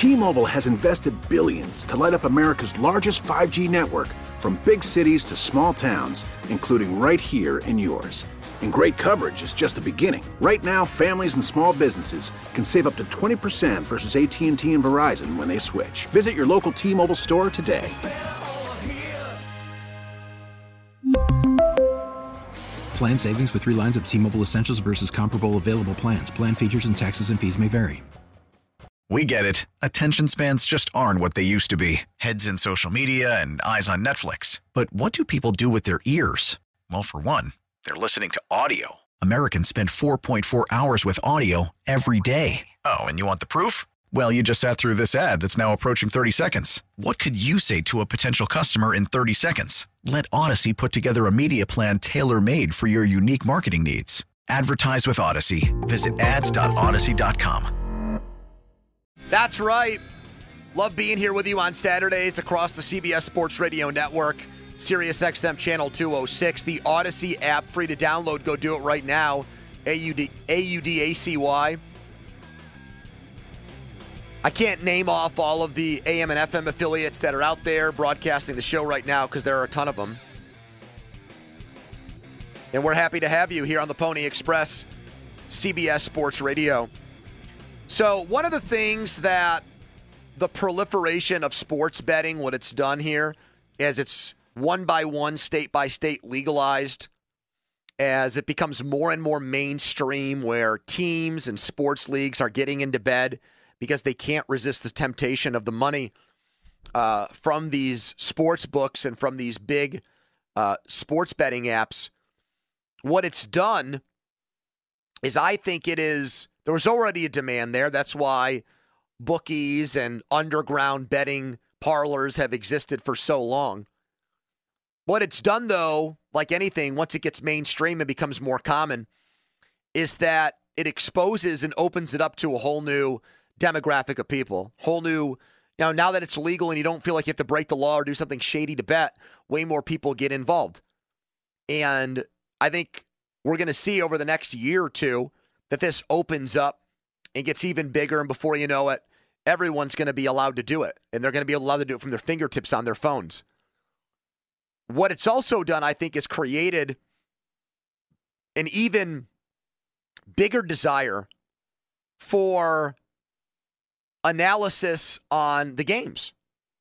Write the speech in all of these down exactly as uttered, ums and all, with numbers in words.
T-Mobile has invested billions to light up America's largest five G network, from big cities to small towns, including right here in yours. And great coverage is just the beginning. Right now, families and small businesses can save up to twenty percent versus A T and T and Verizon when they switch. Visit your local T-Mobile store today. Plan savings with three lines of T-Mobile Essentials versus comparable available plans. Plan features and taxes and fees may vary. We get it. Attention spans just aren't what they used to be. Heads in social media and eyes on Netflix. But what do people do with their ears? Well, for one, they're listening to audio. Americans spend four point four hours with audio every day. Oh, and you want the proof? Well, you just sat through this ad that's now approaching thirty seconds. What could you say to a potential customer in thirty seconds? Let Odyssey put together a media plan tailor-made for your unique marketing needs. Advertise with Odyssey. Visit ads dot odyssey dot com. That's right. Love being here with you on Saturdays across the C B S Sports Radio Network, Sirius X M Channel two oh six, the Odyssey app, free to download. Go do it right now. A U D A U D A C Y. I can't name off all of the A M and F M affiliates that are out there broadcasting the show right now because there are a ton of them. And we're happy to have you here on the Pony Express, C B S Sports Radio. So one of the things that the proliferation of sports betting, what it's done here, as it's one by one, state by state legalized, as it becomes more and more mainstream where teams and sports leagues are getting into bed because they can't resist the temptation of the money uh, from these sports books and from these big uh, sports betting apps. What it's done is I think it is... There was already a demand there. That's why bookies and underground betting parlors have existed for so long. What it's done, though, like anything, once it gets mainstream and becomes more common, is that it exposes and opens it up to a whole new demographic of people. Whole new, you know, now that it's legal and you don't feel like you have to break the law or do something shady to bet, way more people get involved. And I think we're going to see over the next year or two that this opens up and gets even bigger, and before you know it, everyone's going to be allowed to do it, and they're going to be allowed to do it from their fingertips on their phones. What it's also done, I think, is created an even bigger desire for analysis on the games.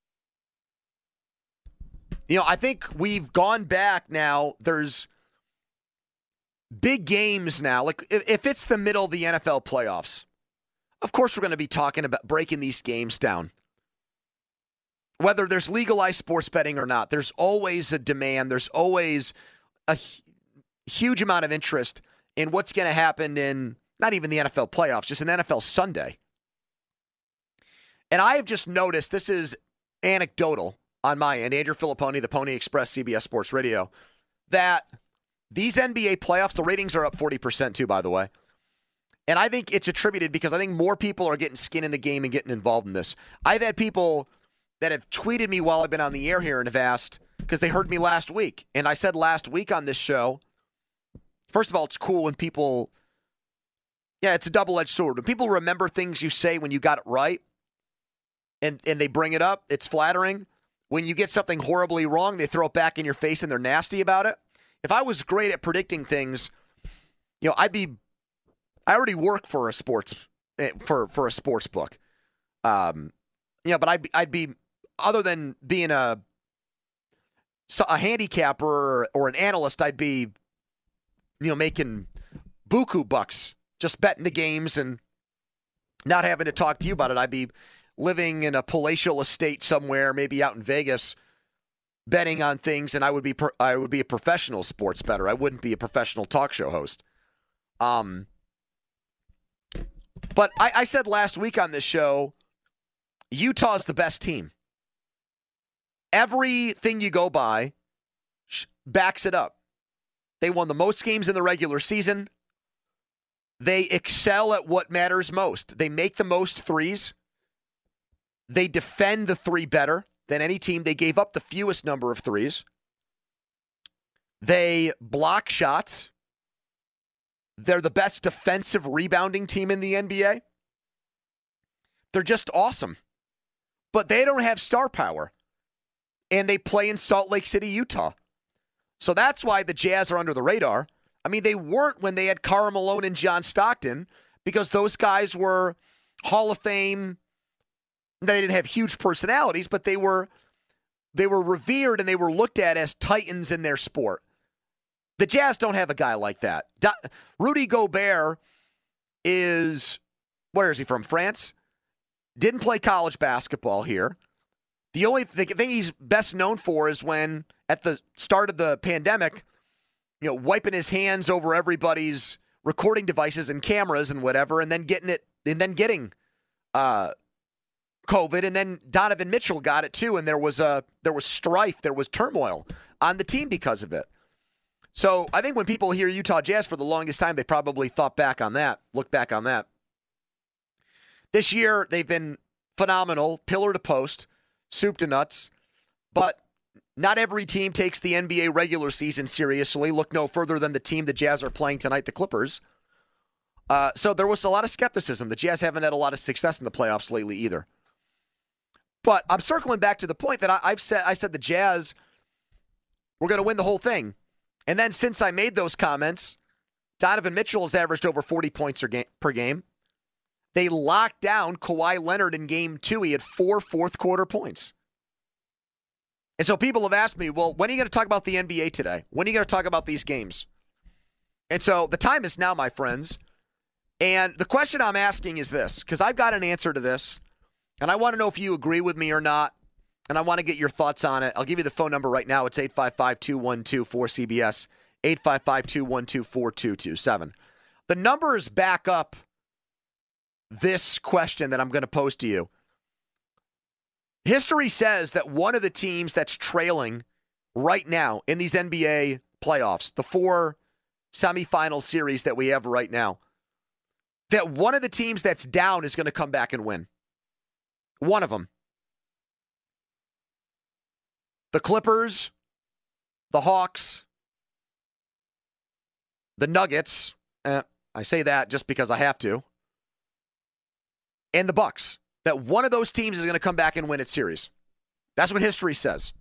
You know, I think we've gone back now, there's big games now, like if, if it's the middle of the N F L playoffs, of course we're going to be talking about breaking these games down. Whether there's legalized sports betting or not, there's always a demand. There's always a hu- huge amount of interest in what's going to happen in not even the N F L playoffs, just an N F L Sunday. And I have just noticed, this is anecdotal on my end, Andrew Filipponi, the Pony Express, C B S Sports Radio, that these N B A playoffs, the ratings are up forty percent too, by the way. And I think it's attributed because I think more people are getting skin in the game and getting involved in this. I've had people that have tweeted me while I've been on the air here and have asked, because they heard me last week. And I said last week on this show, first of all, it's cool when people, yeah, it's a double-edged sword. When people remember things you say when you got it right and, and they bring it up, it's flattering. When you get something horribly wrong, they throw it back in your face and they're nasty about it. If I was great at predicting things, you know, I'd be, I already work for a sports, for, for a sports book. Um, yeah, but I'd be, I'd be, other than being a, a handicapper or, or an analyst, I'd be, you know, making buku bucks, just betting the games and not having to talk to you about it. I'd be living in a palatial estate somewhere, maybe out in Vegas, betting on things, and I would be per, I would be a professional sports bettor. I wouldn't be a professional talk show host. Um, but I, I said last week on this show, Utah's the best team. Everything you go by backs it up. They won the most games in the regular season. They excel at what matters most. They make the most threes. They defend the three better than any team. They gave up the fewest number of threes. They block shots. They're the best defensive rebounding team in the N B A. They're just awesome. but they don't have star power. And they play in Salt Lake City, Utah. So that's why the Jazz are under the radar. I mean, they weren't when they had Karl Malone and John Stockton, because those guys were Hall of Fame. They didn't have huge personalities, but they were they were revered and they were looked at as titans in their sport. The Jazz don't have a guy like that. Do- Rudy Gobert is, where is he from? France? Didn't play college basketball here. The only th- thing he's best known for is when, at the start of the pandemic, you know, wiping his hands over everybody's recording devices and cameras and whatever, and then getting it, and then getting uh, COVID, and then Donovan Mitchell got it too, and there was a there was strife, there was turmoil on the team because of it. So I think when people hear Utah Jazz for the longest time, they probably thought back on that, looked back on that. This year, they've been phenomenal, pillar to post, soup to nuts, but not every team takes the N B A regular season seriously. Look no further than the team the Jazz are playing tonight, the Clippers. Uh, so there was a lot of skepticism. The Jazz haven't had a lot of success in the playoffs lately either. But I'm circling back to the point that I, I've said. I said the Jazz were going to win the whole thing. And then since I made those comments, Donovan Mitchell has averaged over forty points per game. They locked down Kawhi Leonard in game two. He had four fourth quarter points. And so people have asked me, well, when are you going to talk about the N B A today? When are you going to talk about these games? And so the time is now, my friends. And the question I'm asking is this, because I've got an answer to this, and I want to know if you agree with me or not, and I want to get your thoughts on it. I'll give you the phone number right now. It's eight five five, two one two, four C B S, eight five five, two one two, four two two seven. The numbers back up this question that I'm going to pose to you. History says that one of the teams that's trailing right now in these N B A playoffs, the four semifinal series that we have right now, that one of the teams that's down is going to come back and win. One of them. The Clippers, the Hawks, the Nuggets, eh, I say that just because I have to, and the Bucks. That one of those teams is going to come back and win its series. That's what history says.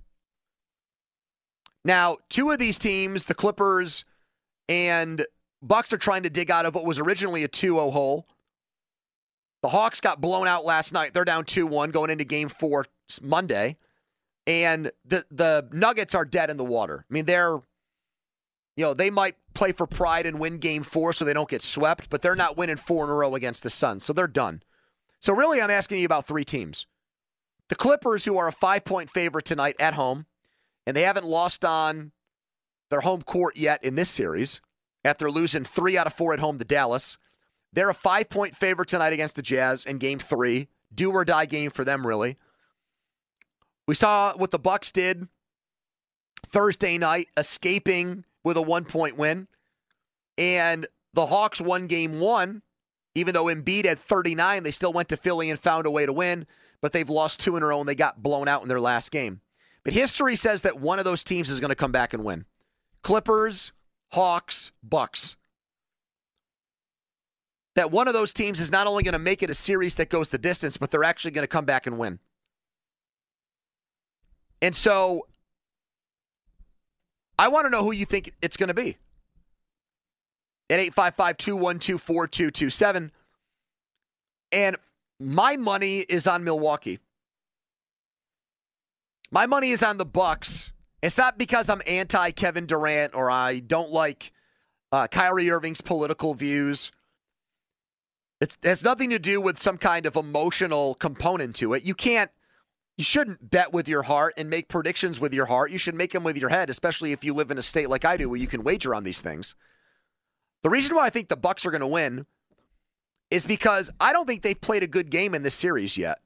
Now, two of these teams, the Clippers and Bucks, are trying to dig out of what was originally a two oh hole. The Hawks got blown out last night. They're down two one going into game four Monday. And the the Nuggets are dead in the water. I mean, they're, you know, they might play for pride and win game four so they don't get swept, but they're not winning four in a row against the Suns, so they're done. So really, I'm asking you about three teams. The Clippers, who are a five-point favorite tonight at home, and they haven't lost on their home court yet in this series after losing three out of four at home to Dallas. They're a five-point favorite tonight against the Jazz in game three. Do or die game for them, really. We saw what the Bucks did Thursday night, escaping with a one-point win. And the Hawks won game one. Even though Embiid had thirty-nine, they still went to Philly and found a way to win. But they've lost two in a row, and they got blown out in their last game. But history says that one of those teams is going to come back and win. Clippers, Hawks, Bucks. That one of those teams is not only going to make it a series that goes the distance, but they're actually going to come back and win. And so I want to know who you think it's going to be. At eight five five, two one two, four two two seven. And my money is on Milwaukee. My money is on the Bucks. It's not because I'm anti-Kevin Durant or I don't like uh, Kyrie Irving's political views. It's, it has nothing to do with some kind of emotional component to it. You can't, you shouldn't bet with your heart and make predictions with your heart. You should make them with your head, especially if you live in a state like I do where you can wager on these things. The reason why I think the Bucks are going to win is because I don't think they've played a good game in this series yet.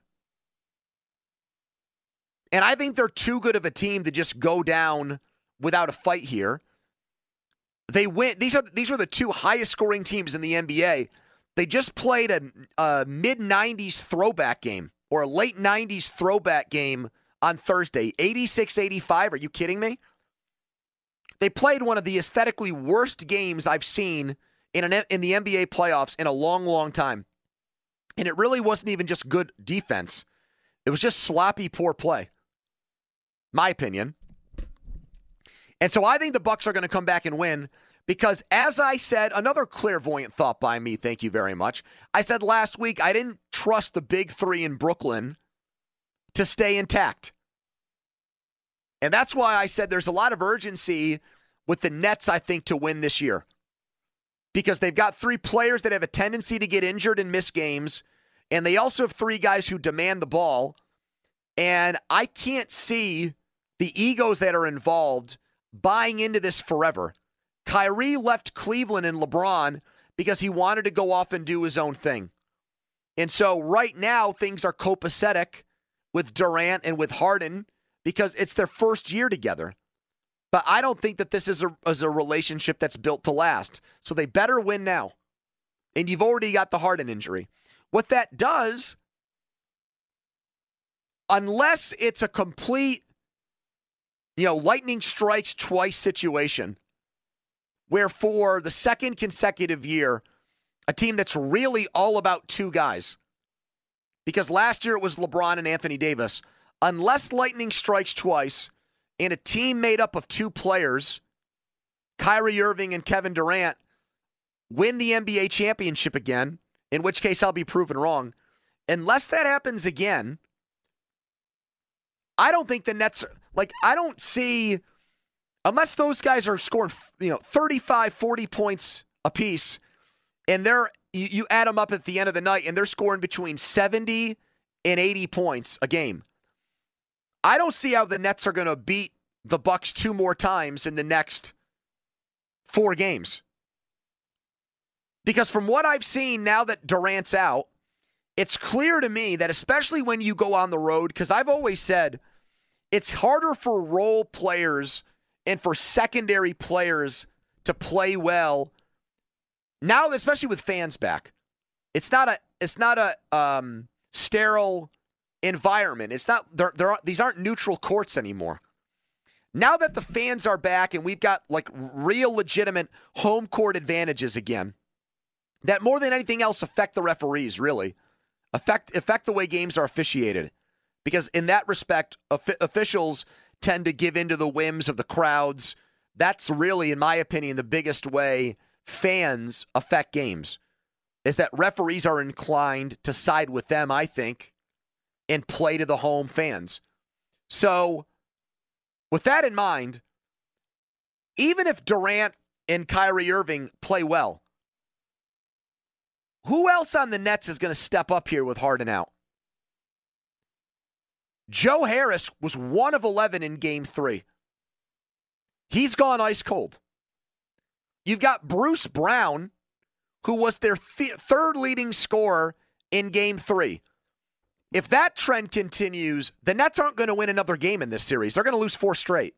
And I think they're too good of a team to just go down without a fight here. They win. These are these were the two highest scoring teams in the N B A. They just played a, a mid nineties throwback game or a late nineties throwback game on Thursday. eighty-six eighty-five. Are you kidding me? They played one of the aesthetically worst games I've seen in an in the N B A playoffs in a long, long time. And it really wasn't even just good defense. It was just sloppy, poor play. My opinion. And so I think the Bucks are going to come back and win because, as I said, another clairvoyant thought by me, thank you very much. I said last week I didn't trust the big three in Brooklyn to stay intact. And that's why I said there's a lot of urgency with the Nets, I think, to win this year. Because they've got three players that have a tendency to get injured and miss games. And they also have three guys who demand the ball. And I can't see the egos that are involved buying into this forever. Kyrie left Cleveland and LeBron because he wanted to go off and do his own thing. And so right now, things are copacetic with Durant and with Harden because it's their first year together. But I don't think that this is a, is a relationship that's built to last. So they better win now. And you've already got the Harden injury. What that does, unless it's a complete, you know, lightning strikes twice situation, where for the second consecutive year, a team that's really all about two guys, because last year it was LeBron and Anthony Davis, unless lightning strikes twice, and a team made up of two players, Kyrie Irving and Kevin Durant, win the N B A championship again, in which case I'll be proven wrong. Unless that happens again, I don't think the Nets, like, I don't see, unless those guys are scoring, you know, thirty-five, forty points apiece, and they're, you, you add them up at the end of the night, and they're scoring between seventy and eighty points a game. I don't see how the Nets are going to beat the Bucks two more times in the next four games. Because from what I've seen now that Durant's out, it's clear to me that especially when you go on the road, because I've always said it's harder for role players and for secondary players to play well now, especially with fans back. It's not a it's not a um, sterile environment. It's not there. There are these aren't neutral courts anymore. Now that the fans are back and we've got like real legitimate home court advantages again, that more than anything else affect the referees, really affect affect the way games are officiated, because in that respect, of- officials tend to give into the whims of the crowds. That's really, in my opinion, the biggest way fans affect games, is that referees are inclined to side with them, I think, and play to the home fans. So, with that in mind, even if Durant and Kyrie Irving play well, who else on the Nets is going to step up here with Harden out? Joe Harris was one of eleven in game three. He's gone ice cold. You've got Bruce Brown, who was their th- third leading scorer in game three. If that trend continues, the Nets aren't going to win another game in this series. They're going to lose four straight.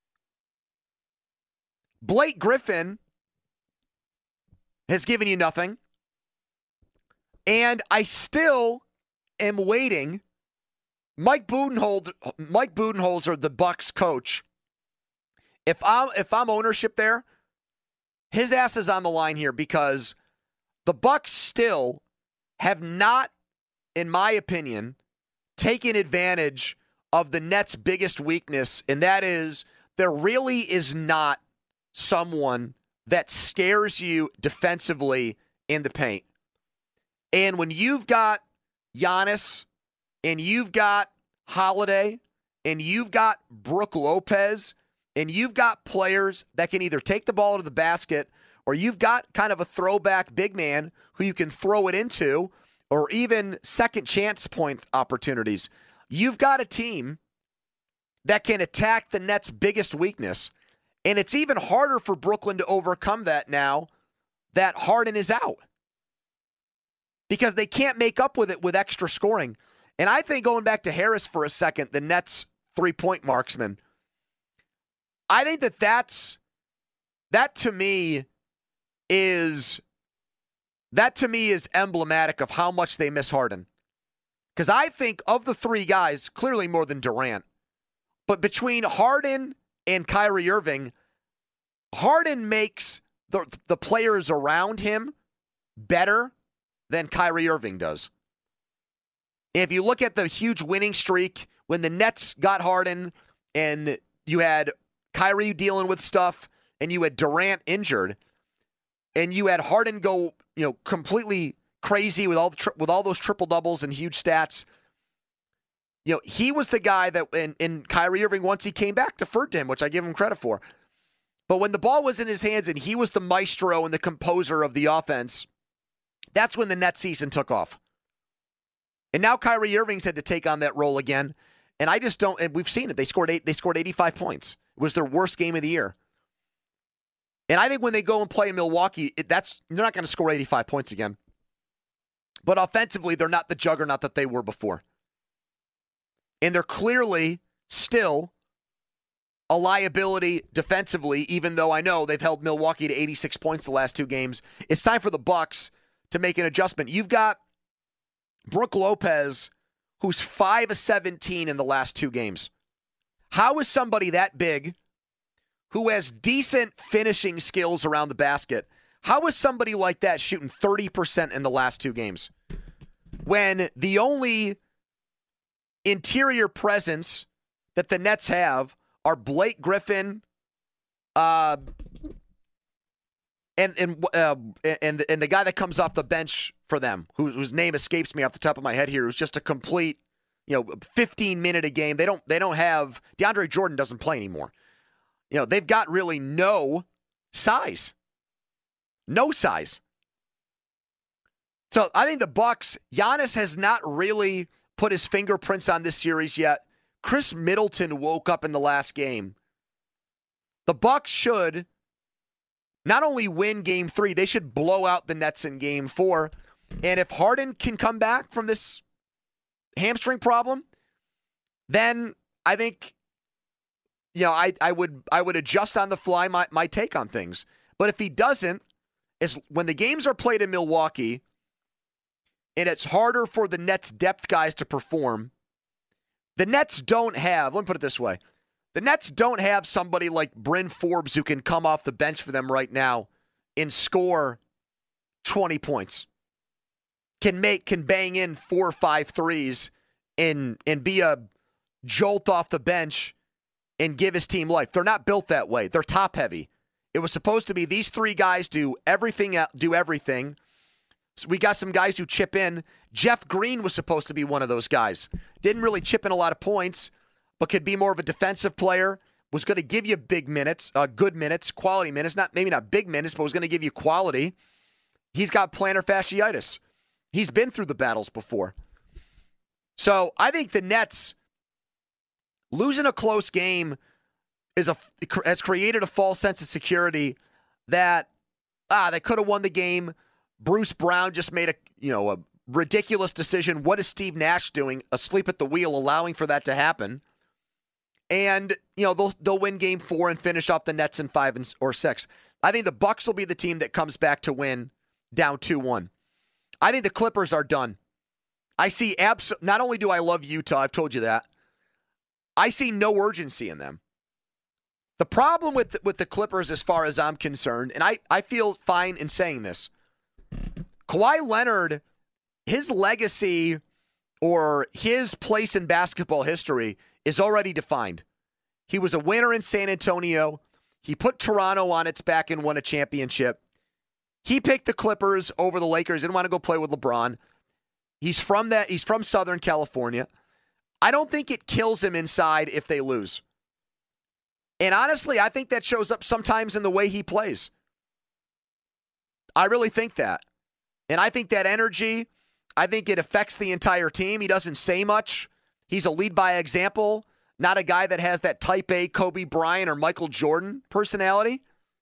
Blake Griffin has given you nothing. And I still am waiting. Mike Budenholzer, Mike Budenholzer, the Bucks coach, if I'm, if I'm ownership there, his ass is on the line here, because the Bucks still have not, in my opinion, taken advantage of the Nets' biggest weakness, and that is there really is not someone that scares you defensively in the paint. And when you've got Giannis and you've got Holiday and you've got Brook Lopez and you've got players that can either take the ball to the basket, or you've got kind of a throwback big man who you can throw it into, or even second chance point opportunities. You've got a team that can attack the Nets' biggest weakness. And it's even harder for Brooklyn to overcome that now that Harden is out, because they can't make up with it with extra scoring. And I think, going back to Harris for a second, the Nets' three-point marksman, I think that that's, that to me is, that to me is emblematic of how much they miss Harden. Because I think of the three guys, clearly more than Durant, but between Harden and Kyrie Irving, Harden makes the, the players around him better than Kyrie Irving does. If you look at the huge winning streak, when the Nets got Harden and you had Kyrie dealing with stuff and you had Durant injured and you had Harden go, you know, completely crazy with all the tri- with all those triple doubles and huge stats. You know, he was the guy that, and, and Kyrie Irving, once he came back, deferred to him, which I give him credit for. But when the ball was in his hands and he was the maestro and the composer of the offense, that's when the Nets season took off. And now Kyrie Irving's had to take on that role again. And I just don't, and we've seen it. They scored eight, they scored eighty-five points. It was their worst game of the year. And I think when they go and play in Milwaukee, it, that's they're not going to score eighty-five points again. But offensively, they're not the juggernaut that they were before. And they're clearly still a liability defensively, even though I know they've held Milwaukee to eighty-six points the last two games. It's time for the Bucks to make an adjustment. You've got Brook Lopez, who's five of seventeen in the last two games. How is somebody that big, who has decent finishing skills around the basket, how is somebody like that shooting thirty percent in the last two games? When the only interior presence that the Nets have are Blake Griffin, uh, and and uh, and and the guy that comes off the bench for them, who, whose name escapes me off the top of my head here, who's just a complete, you know, fifteen minute a game. They don't they don't have DeAndre Jordan doesn't play anymore. You know, they've got really no size, no size. So I think the Bucks, Giannis has not really put his fingerprints on this series yet. Chris Middleton woke up in the last game. The Bucks should not only win game three, they should blow out the Nets in game four. And if Harden can come back from this hamstring problem, then I think, you know, I, I would I would adjust on the fly my, my take on things. But if he doesn't, is when the games are played in Milwaukee and it's harder for the Nets depth guys to perform, the Nets don't have, let me put it this way, the Nets don't have somebody like Bryn Forbes who can come off the bench for them right now and score twenty points. Can make, can bang in four or five threes and, and be a jolt off the bench and give his team life. They're not built that way. They're top heavy. It was supposed to be these three guys do everything, do everything. So we got some guys who chip in. Jeff Green was supposed to be one of those guys. Didn't really chip in a lot of points, but could be more of a defensive player. Was going to give you big minutes, uh, good minutes, quality minutes. Not maybe not big minutes, but was going to give you quality. He's got plantar fasciitis. He's been through the battles before. So I think the Nets losing a close game is a has created a false sense of security that ah they could have won the game. Bruce Brown just made a you know a ridiculous decision. What is Steve Nash doing? Asleep at the wheel, allowing for that to happen. And you know they'll they'll win game four and finish off the Nets in five and, or six. I think the Bucks will be the team that comes back to win down two one. I think the Clippers are done. I see abs- not only do I love Utah, I've told you that, I see no urgency in them. The problem with the, with the Clippers as far as I'm concerned, and I, I feel fine in saying this, Kawhi Leonard, his legacy or his place in basketball history is already defined. He was a winner in San Antonio. He put Toronto on its back and won a championship. He picked the Clippers over the Lakers. Didn't want to go play with LeBron. He's from that. He's from Southern California. I don't think it kills him inside if they lose. And honestly, I think that shows up sometimes in the way he plays. I really think that. And I think that energy, I think it affects the entire team. He doesn't say much. He's a lead by example, not a guy that has that type A Kobe Bryant or Michael Jordan personality.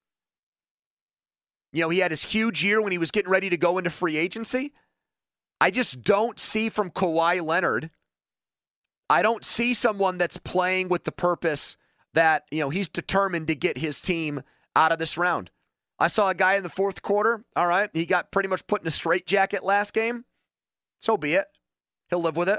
You know, he had his huge year when he was getting ready to go into free agency. I just don't see from Kawhi Leonard, I don't see someone that's playing with the purpose that, you know, he's determined to get his team out of this round. I saw a guy in the fourth quarter, all right, he got pretty much put in a straitjacket last game. So be it. He'll live with it.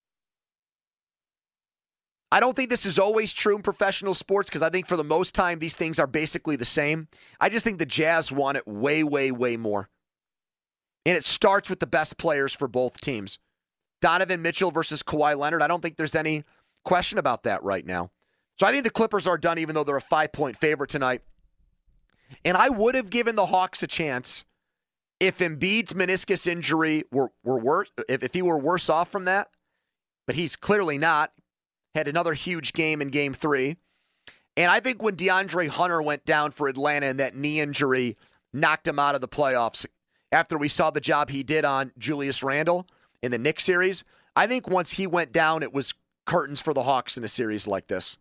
I don't think this is always true in professional sports because I think for the most time these things are basically the same. I just think the Jazz want it way, way, way more. And it starts with the best players for both teams. Donovan Mitchell versus Kawhi Leonard. I don't think there's any question about that right now. So I think the Clippers are done even though they're a five-point favorite tonight. And I would have given the Hawks a chance if Embiid's meniscus injury were, were worse, if, if he were worse off from that, but he's clearly not. Had another huge game in game three. And I think when DeAndre Hunter went down for Atlanta and that knee injury knocked him out of the playoffs after we saw the job he did on Julius Randle in the Knicks series, I think once he went down, it was curtains for the Hawks in a series like this.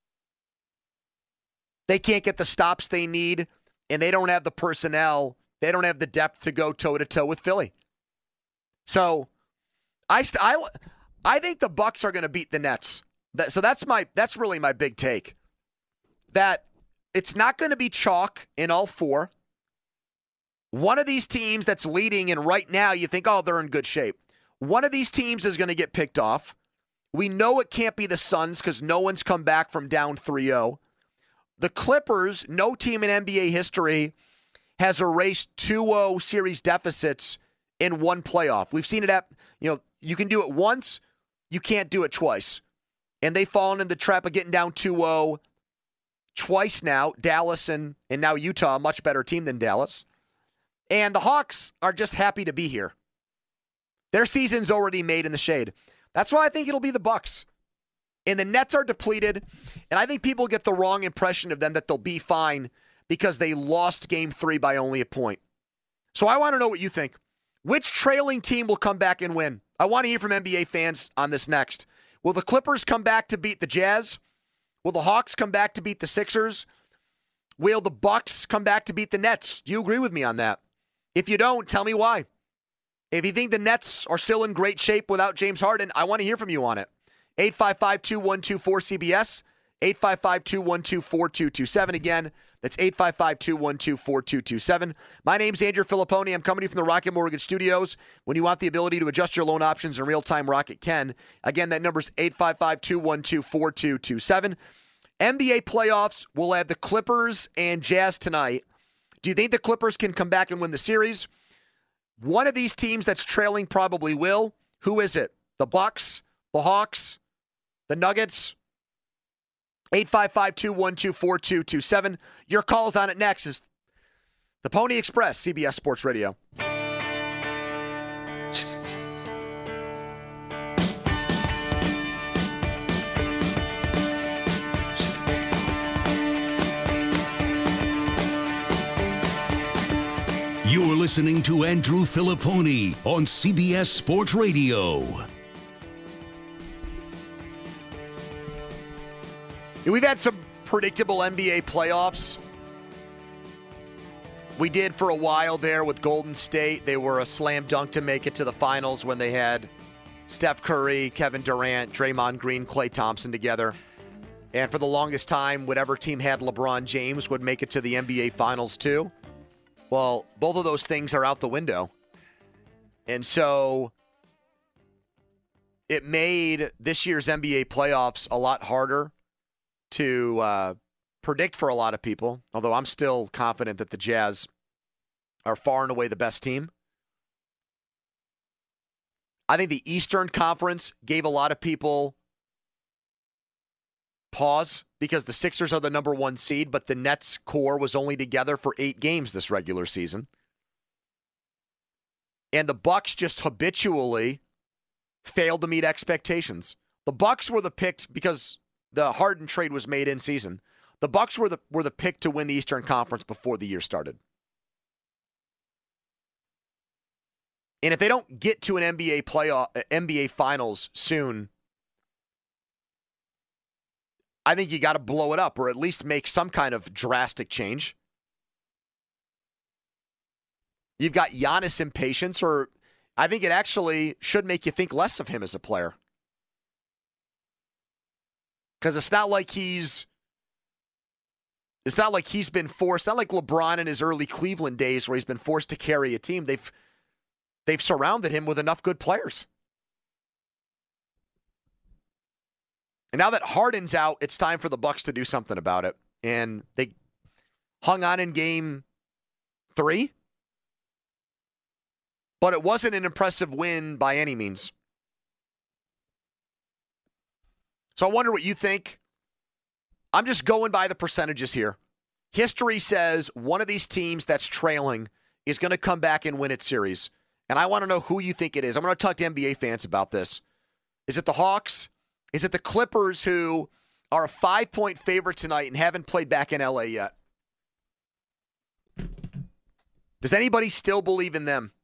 They can't get the stops they need, and they don't have the personnel. They don't have the depth to go toe-to-toe with Philly. So I st- I, I think the Bucks are going to beat the Nets. That, so that's my that's really my big take. That it's not going to be chalk in all four. One of these teams that's leading, and right now you think, oh, they're in good shape. One of these teams is going to get picked off. We know it can't be the Suns because no one's come back from down three oh. The Clippers, no team in N B A history has erased two oh series deficits in one playoff. We've seen it at, you know, you can do it once, you can't do it twice. And they've fallen in the trap of getting down two oh twice now. Dallas and, and now Utah, a much better team than Dallas. And the Hawks are just happy to be here. Their season's already made in the shade. That's why I think it'll be the Bucks. And the Nets are depleted, and I think people get the wrong impression of them that they'll be fine because they lost game three by only a point. So I want to know what you think. Which trailing team will come back and win? I want to hear from N B A fans on this next. Will the Clippers come back to beat the Jazz? Will the Hawks come back to beat the Sixers? Will the Bucks come back to beat the Nets? Do you agree with me on that? If you don't, tell me why. If you think the Nets are still in great shape without James Harden, I want to hear from you on it. eight five five, two one two, four C B S, eight five five, two one two, four two two seven. Again, that's eight five five, two one two, four two two seven. My name's Andrew Filipponi. I'm coming to you from the Rocket Mortgage Studios. When you want the ability to adjust your loan options in real time, Rocket can. Again, that number's eight five five, two one two, four two two seven. N B A playoffs, we'll have the Clippers and Jazz tonight. Do you think the Clippers can come back and win the series? One of these teams that's trailing probably will. Who is it? The Bucks? The Hawks? The Nuggets? eight five five, two one two, four two two seven. Your calls on it next is the Pony Express, C B S Sports Radio. You're listening to Andrew Filipponi on C B S Sports Radio. We've had some predictable N B A playoffs. We did for a while there with Golden State. They were a slam dunk to make it to the finals when they had Steph Curry, Kevin Durant, Draymond Green, Klay Thompson together. And for the longest time, whatever team had LeBron James would make it to the N B A finals too. Well, both of those things are out the window. And so it made this year's N B A playoffs a lot harder to uh, predict for a lot of people, although I'm still confident that the Jazz are far and away the best team. I think the Eastern Conference gave a lot of people pause because the Sixers are the number one seed, but the Nets core was only together for eight games this regular season. And the Bucks just habitually failed to meet expectations. The Bucks were the picked because the Harden trade was made in season. The Bucks were the were the pick to win the Eastern Conference before the year started. And if they don't get to an N B A playoff, N B A Finals soon, I think you got to blow it up or at least make some kind of drastic change. You've got Giannis impatience, or I think it actually should make you think less of him as a player. Because it's not like he's it's not like he's been forced, not like LeBron in his early Cleveland days where he's been forced to carry a team. They've they've surrounded him with enough good players. And now that Harden's out, it's time for the Bucks to do something about it. And they hung on in game three. But it wasn't an impressive win by any means. So I wonder what you think. I'm just going by the percentages here. History says one of these teams that's trailing is going to come back and win its series. And I want to know who you think it is. I'm going to talk to N B A fans about this. Is it the Hawks? Is it the Clippers, who are a five-point favorite tonight and haven't played back in L A yet? Does anybody still believe in them?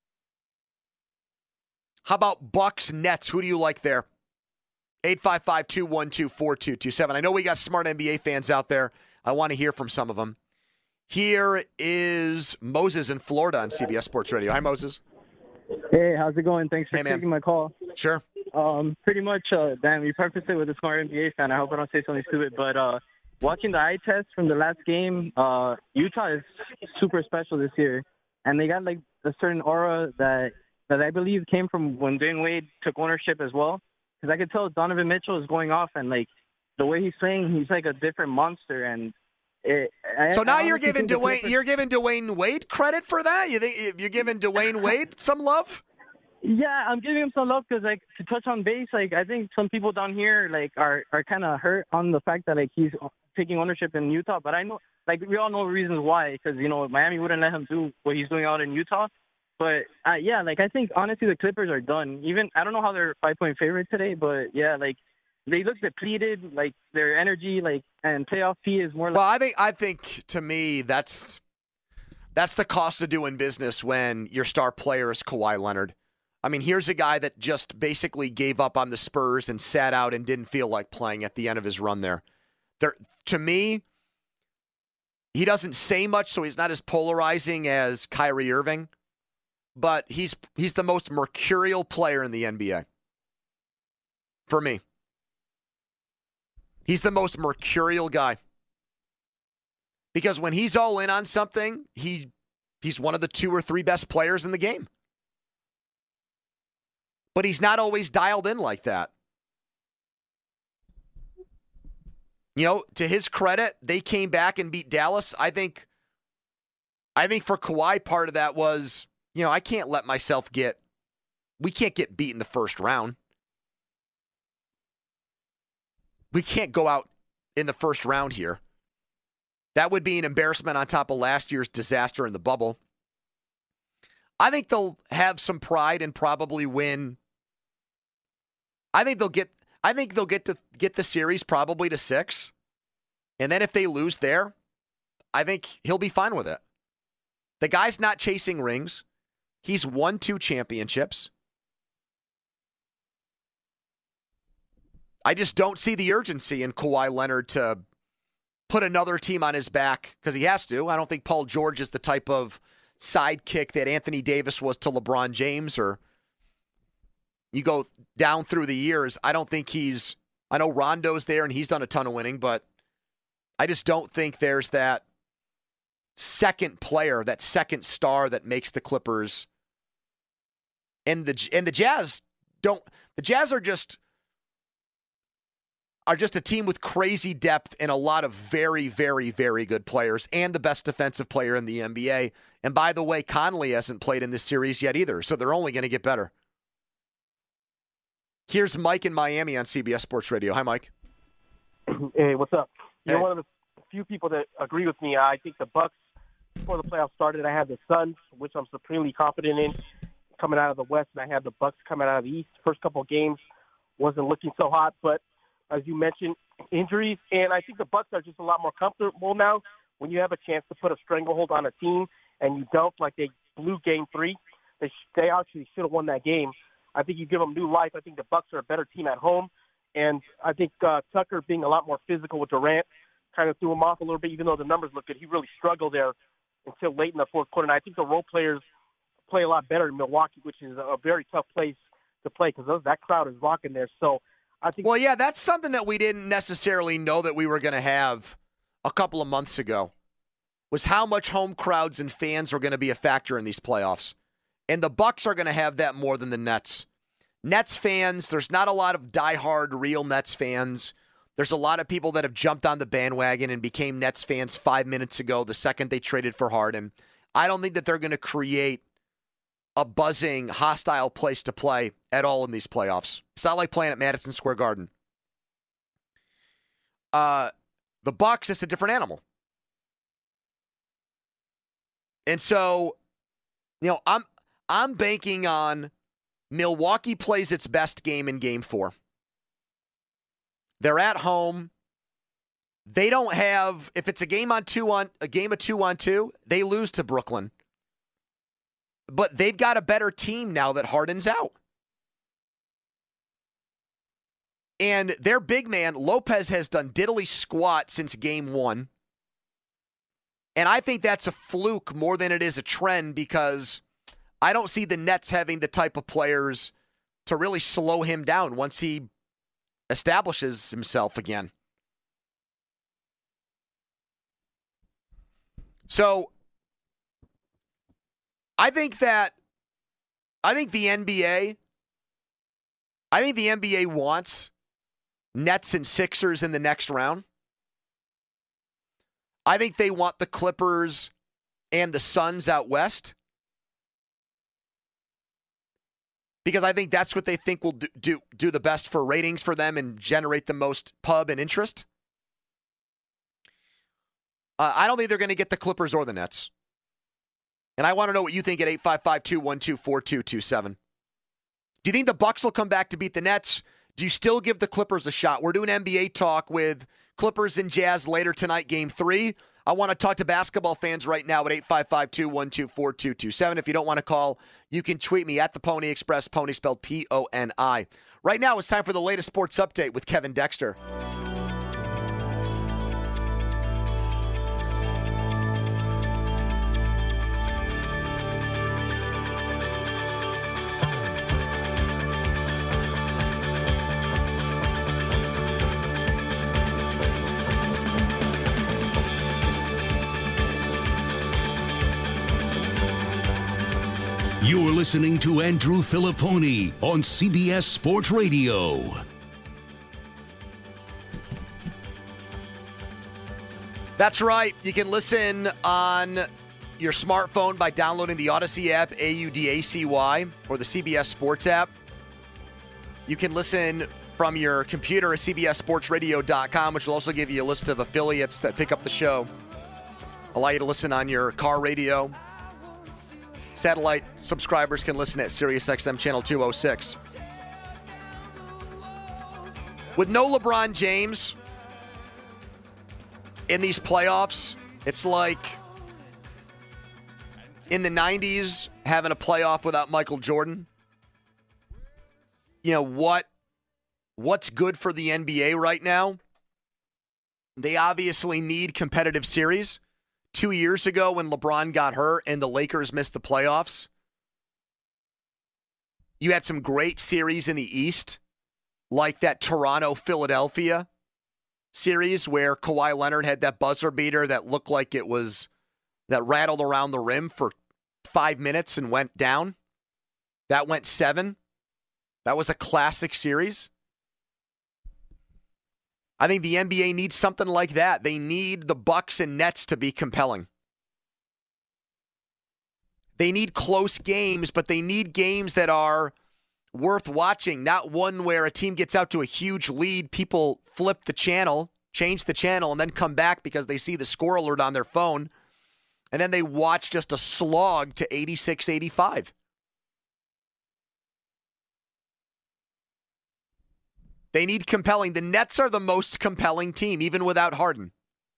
How about Bucks, Nets? Who do you like there? eight five five, two one two, four two two seven. I know we got smart N B A fans out there. I want to hear from some of them. Here is Moses in Florida on C B S Sports Radio. Hi, Moses. Hey, how's it going? Thanks for hey, taking my call. Sure. Um, pretty much, uh, damn, you prefaced it with a smart N B A fan. I hope I don't say something stupid, but uh, watching the eye test from the last game, uh, Utah is super special this year, and they got like a certain aura that that I believe came from when Dwayne Wade took ownership as well. Because I could tell Donovan Mitchell is going off, and like the way he's playing, he's like a different monster. And it, so I, now I you're giving Dwayne, Clippers... you're giving Dwayne Wade credit for that? You think you're giving Dwayne Wade some love? Yeah, I'm giving him some love because, like, to touch on base, like, I think some people down here, like, are, are kind of hurt on the fact that, like, he's taking ownership in Utah. But I know, like, we all know reasons why, because, you know, Miami wouldn't let him do what he's doing out in Utah. But, uh, yeah, like, I think, honestly, the Clippers are done. Even, I don't know how they're five-point favorite today, but, yeah, like, they look depleted, like, their energy, like, and playoff P is more like... Well, I think, I think, to me, that's that's the cost of doing business when your star player is Kawhi Leonard. I mean, here's a guy that just basically gave up on the Spurs and sat out and didn't feel like playing at the end of his run there. There, to me, he doesn't say much, so he's not as polarizing as Kyrie Irving, but he's he's the most mercurial player in the N B A. For me. He's the most mercurial guy. Because when he's all in on something, he he's one of the two or three best players in the game. But he's not always dialed in like that. You know, to his credit, they came back and beat Dallas. I think I think for Kawhi, part of that was, you know, I can't let myself get, we can't get beat in the first round. We can't go out in the first round here. That would be an embarrassment on top of last year's disaster in the bubble. I think they'll have some pride and probably win. I think they'll get I think they'll get to get the series probably to six. And then if they lose there, I think he'll be fine with it. The guy's not chasing rings. He's won two championships. I just don't see the urgency in Kawhi Leonard to put another team on his back because he has to. I don't think Paul George is the type of sidekick that Anthony Davis was to LeBron James, or you go down through the years. I don't think he's, I know Rondo's there and he's done a ton of winning, but I just don't think there's that second player, that second star that makes the Clippers. And the and the Jazz don't, the Jazz are just, are just a team with crazy depth and a lot of very, very, very good players and the best defensive player in the N B A. And by the way, Conley hasn't played in this series yet either, so they're only going to get better. Here's Mike in Miami on C B S Sports Radio. Hi, Mike. Hey, what's up? You're hey. one of the few people that agree with me. I think the Bucks, before the playoffs started, I had the Suns, which I'm supremely confident in, coming out of the West, and I had the Bucks coming out of the East. First couple of games wasn't looking so hot, but as you mentioned, injuries, and I think the Bucks are just a lot more comfortable now when you have a chance to put a stranglehold on a team and you don't, like they blew game three. They, they actually should have won that game. I think you give them new life. I think the Bucks are a better team at home, and I think uh, Tucker being a lot more physical with Durant kind of threw him off a little bit, even though the numbers look good. He really struggled there until late in the fourth quarter, and I think the role players play a lot better in Milwaukee, which is a very tough place to play because that crowd is rocking there. So I think. Well, yeah, that's something that we didn't necessarily know that we were going to have a couple of months ago, was how much home crowds and fans were going to be a factor in these playoffs. And the Bucks are going to have that more than the Nets. Nets fans, there's not a lot of diehard real Nets fans. There's a lot of people that have jumped on the bandwagon and became Nets fans five minutes ago, the second they traded for Harden. I don't think that they're going to create a buzzing, hostile place to play at all in these playoffs. It's not like playing at Madison Square Garden. Uh, the Bucks, it's a different animal. And so, you know, I'm I'm banking on Milwaukee plays its best game in game four. They're at home. They don't have, if it's a game on two on a game of two on two, they lose to Brooklyn. But they've got a better team now that Harden's out. And their big man, Lopez, has done diddly squat since game one. And I think that's a fluke more than it is a trend because I don't see the Nets having the type of players to really slow him down once he establishes himself again. So I think that I think the N B A I think the N B A wants Nets and Sixers in the next round. I think they want the Clippers and the Suns out west. Because I think that's what they think will do, do, do the best for ratings for them and generate the most pub and interest. Uh, I don't think they're going to get the Clippers or the Nets. And I want to know what you think at eight five five, two one two, four two two seven. Do you think the Bucks will come back to beat the Nets? Do you still give the Clippers a shot? We're doing N B A talk with Clippers and Jazz later tonight, game three. I want to talk to basketball fans right now at eight five five, two one two, four two two seven. If you don't want to call, you can tweet me at the Pony Express, Pony spelled P O N I. Right now, it's time for the latest sports update with Kevin Dexter. You're listening to Andrew Filipponi on C B S Sports Radio. That's right. You can listen on your smartphone by downloading the Odyssey app, A U D A C Y, or the C B S Sports app. You can listen from your computer at C B S Sports Radio dot com, which will also give you a list of affiliates that pick up the show. Allow you to listen on your car radio. Satellite subscribers can listen at SiriusXM Channel two oh six. With no LeBron James in these playoffs, it's like in the nineties having a playoff without Michael Jordan. You know, what what's good for the N B A right now? They obviously need competitive series. Two years ago when LeBron got hurt and the Lakers missed the playoffs, you had some great series in the East, like that Toronto-Philadelphia series where Kawhi Leonard had that buzzer beater that looked like it was, that rattled around the rim for five minutes and went down. That went seven. That was a classic series. I think the N B A needs something like that. They need the Bucks and Nets to be compelling. They need close games, but they need games that are worth watching, not one where a team gets out to a huge lead, people flip the channel, change the channel, and then come back because they see the score alert on their phone, and then they watch just a slog to eighty-six eighty-five. They need compelling. The Nets are the most compelling team, even without Harden.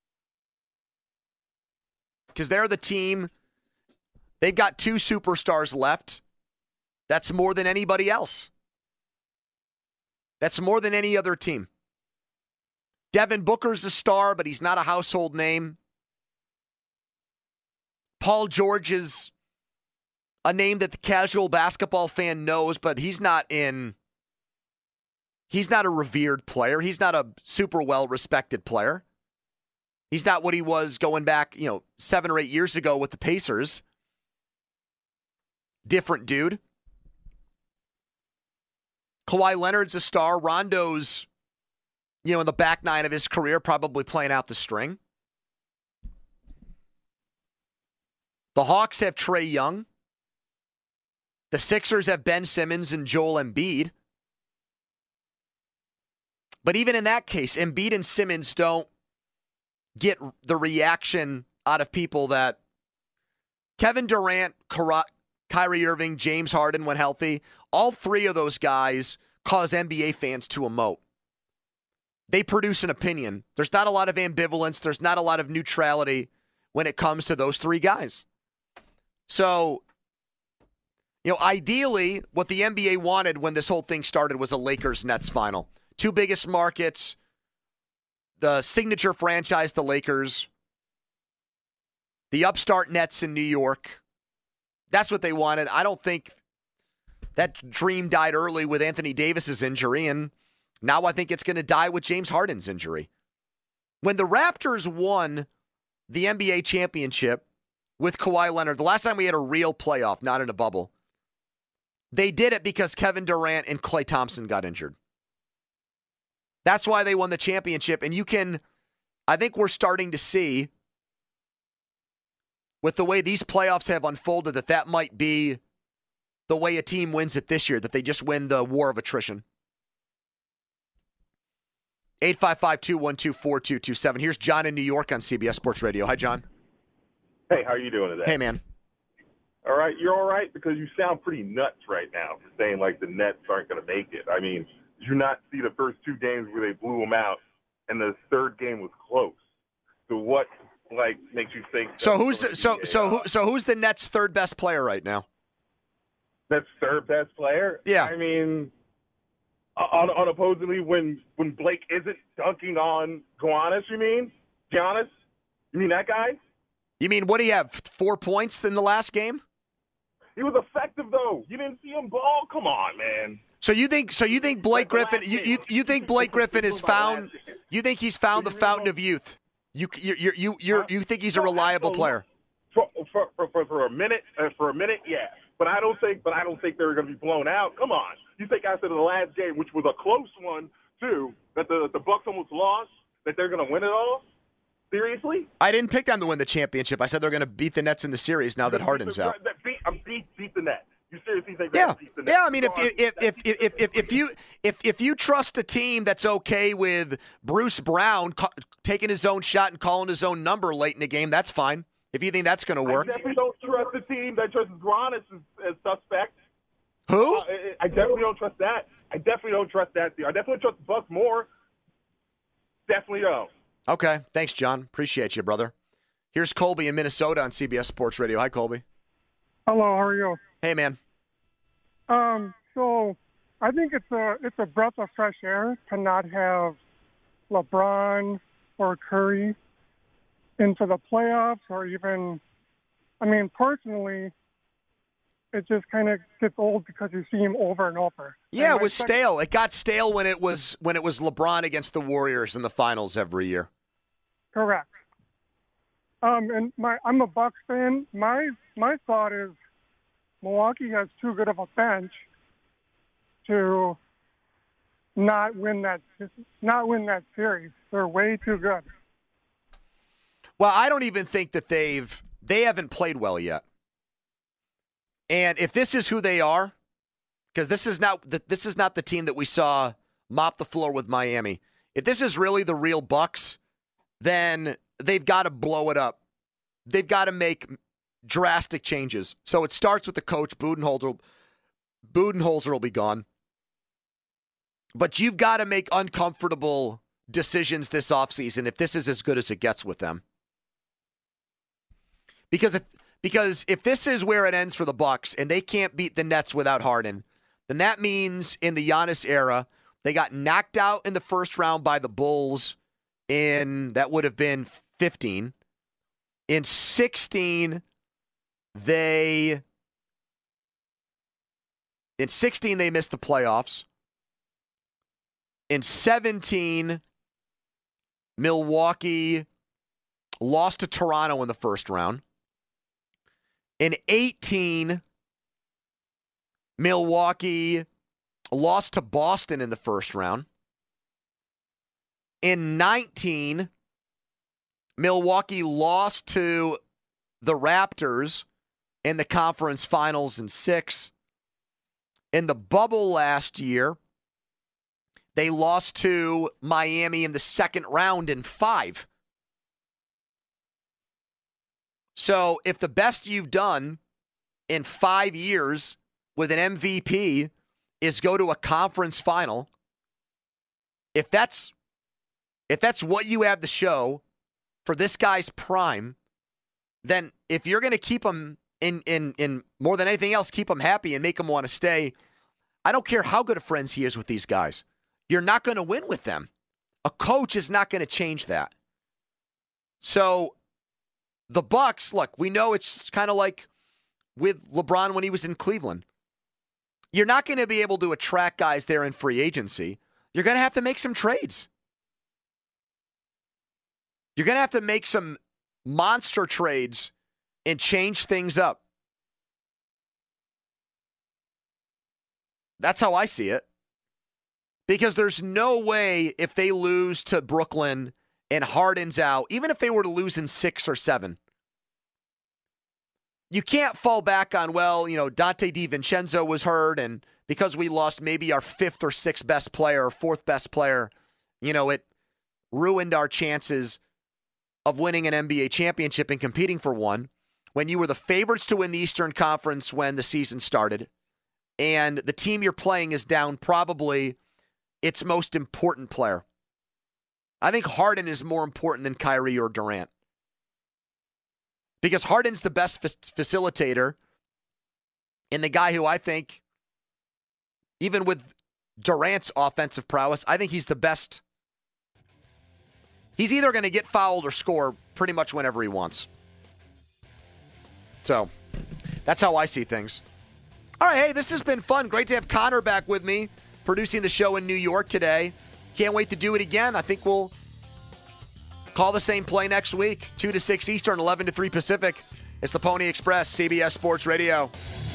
Because they're the team, they've got two superstars left. That's more than anybody else. That's more than any other team. Devin Booker's a star, but he's not a household name. Paul George is a name that the casual basketball fan knows, but he's not in... He's not a revered player. He's not a super well-respected player. He's not what he was going back, you know, seven or eight years ago with the Pacers. Different dude. Kawhi Leonard's a star. Rondo's, you know, in the back nine of his career, probably playing out the string. The Hawks have Trae Young. The Sixers have Ben Simmons and Joel Embiid. But even in that case, Embiid and Simmons don't get the reaction out of people that Kevin Durant, Kyrie Irving, James Harden, when healthy, all three of those guys cause N B A fans to emote. They produce an opinion. There's not a lot of ambivalence. There's not a lot of neutrality when it comes to those three guys. So, you know, ideally, what the N B A wanted when this whole thing started was a Lakers-Nets final. Two biggest markets, the signature franchise, the Lakers, the upstart Nets in New York. That's what they wanted. I don't think that dream died early with Anthony Davis's injury, and now I think it's going to die with James Harden's injury. When the Raptors won the N B A championship with Kawhi Leonard, the last time we had a real playoff, not in a bubble, they did it because Kevin Durant and Klay Thompson got injured. That's why they won the championship. And you can, I think we're starting to see, with the way these playoffs have unfolded, that that might be the way a team wins it this year, that they just win the war of attrition. eight five five, two one two, four two two seven. Here's John in New York on C B S Sports Radio. Hi, John. Hey, how are you doing today? Hey, man. All right, you're all right? Because you sound pretty nuts right now for saying, like, the Nets aren't going to make it. I mean, did you not see the first two games where they blew them out, and the third game was close? So what, like, makes you think? So who's the, so so who so who's the Nets' third best player right now? That's third best player? Yeah. I mean, un- unopposingly, when when Blake isn't dunking on Giannis, you mean? Giannis? You mean that guy? You mean, what do you have, four points in the last game? He was effective, though. You didn't see him ball? Come on, man. So you think so you think Blake Griffin you, you, you think Blake Griffin has found you think he's found the fountain of youth? You you you you you you think he's a reliable player? For for for, for a minute, uh, for a minute, yeah. But I don't think but I don't think they're going to be blown out. Come on. You think after the last game, which was a close one too, that the the Bucks almost lost, that they're going to win it all? Seriously? I didn't pick them to win the championship. I said they're going to beat the Nets in the series now that Harden's out. Beat, beat, beat the Nets. You seriously think they're yeah. going to beat the Nets? Yeah, I mean, if if if if if, if, if you if if you trust a team that's okay with Bruce Brown ca- taking his own shot and calling his own number late in the game, that's fine. If you think that's going to work. I definitely don't trust a team that trusts Giannis as, as suspect. Who? Uh, I definitely don't trust that. I definitely don't trust that. I definitely trust the Bucks more. Definitely don't. Okay. Thanks, John. Appreciate you, brother. Here's Colby in Minnesota on C B S Sports Radio. Hi, Colby. Hello. How are you? Hey, man. Um. So, I think it's a it's a breath of fresh air to not have LeBron or Curry into the playoffs, or even, I mean, personally, it just kind of gets old because you see him over and over. Yeah, and it was second, stale. It got stale when it was when it was LeBron against the Warriors in the finals every year. Correct. Um, and my I'm a Bucks fan. My my thought is Milwaukee has too good of a bench to not win that not win that series. They're way too good. Well, I don't even think that they've they haven't played well yet. And if this is who they are, because this is not the, this is not the team that we saw mop the floor with Miami. If this is really the real Bucks, then they've got to blow it up. They've got to make drastic changes. So it starts with the coach, Budenholzer. Budenholzer will be gone. But you've got to make uncomfortable decisions this offseason if this is as good as it gets with them. Because if because if this is where it ends for the Bucks and they can't beat the Nets without Harden, then that means in the Giannis era, they got knocked out in the first round by the Bulls in, that would have been fifteen. In sixteen, they, in sixteen, they missed the playoffs. In seventeen, Milwaukee lost to Toronto in the first round. In eighteen, Milwaukee lost to Boston in the first round. In nineteen, Milwaukee lost to the Raptors in the conference finals in six. In the bubble last year, They lost to Miami in the second round in five. So if the best you've done in five years with an M V P is go to a conference final, if that's if that's what you have to show for this guy's prime, then if you're going to keep him in, in, in more than anything else, keep him happy and make him want to stay, I don't care how good of friends he is with these guys. You're not going to win with them. A coach is not going to change that. So the Bucks, look, we know it's kind of like with LeBron when he was in Cleveland. You're not going to be able to attract guys there in free agency. You're going to have to make some trades. You're going to have to make some monster trades and change things up. That's how I see it. Because there's no way if they lose to Brooklyn and Harden's out, even if they were to lose in six or seven, you can't fall back on, well, you know, Dante DiVincenzo was hurt, and because we lost maybe our fifth or sixth best player or fourth best player, you know, it ruined our chances of winning an N B A championship and competing for one when you were the favorites to win the Eastern Conference when the season started, and the team you're playing is down probably its most important player. I think Harden is more important than Kyrie or Durant. Because Harden's the best f- facilitator and the guy who I think, even with Durant's offensive prowess, I think he's the best. He's either going to get fouled or score pretty much whenever he wants. So, that's how I see things. All right, hey, this has been fun. Great to have Connor back with me, producing the show in New York today. Can't wait to do it again. I think we'll call the same play next week, two to six Eastern, eleven to three Pacific. It's the Pony Express, C B S Sports Radio.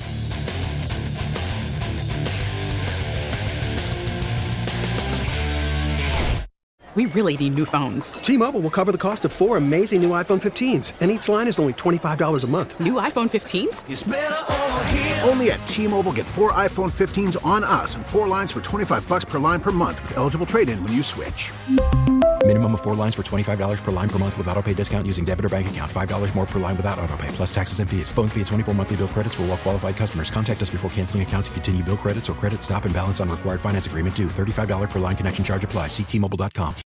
We really need new phones. T-Mobile will cover the cost of four amazing new iPhone fifteens, and each line is only twenty-five dollars a month. New iPhone fifteens? It's better over here. Only at T-Mobile, get four iPhone fifteens on us and four lines for twenty-five dollars per line per month with eligible trade-in when you switch. Minimum of four lines for twenty-five dollars per line per month with autopay discount using debit or bank account. five dollars more per line without autopay, plus taxes and fees. Phone fee at twenty-four monthly bill credits for well-qualified customers. Contact us before canceling account to continue bill credits or credit stop and balance on required finance agreement due. thirty-five dollars per line connection charge applies. See T Mobile dot com.